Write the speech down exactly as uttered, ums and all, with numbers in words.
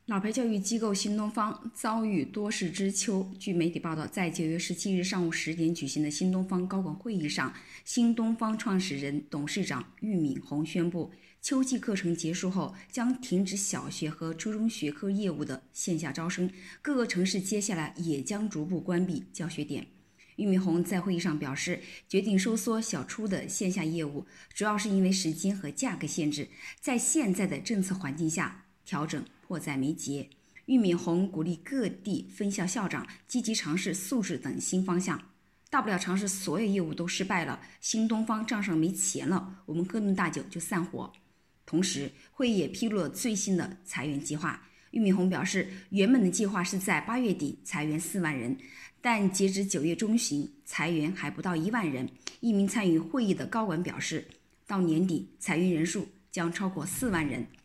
老牌教育机构新东方遭遇多事之秋。据媒体报道，在九月十七日上午十点举行的新东方高管会议上，新东方创始人、董事长俞敏洪宣布，秋季课程结束后将停止小学和初中学科业务的线下招生，各个城市接下来也将逐步关闭教学点。俞敏洪在会议上表示，决定收缩小初的线下业务，主要是因为时间和价格限制，在现在的政策环境下，调整迫在眉睫。俞敏洪鼓励各地分校校长积极尝试素质等新方向，大不了尝试所有业务都失败了，新东方账上没钱了，我们喝顿大酒就散伙。同时，会议也披露了最新的裁员计划。俞敏洪表示，原本的计划是在八月底裁员四万人，但截至九月中旬，裁员还不到一万人。一名参与会议的高管表示，到年底裁员人数将超过四万人。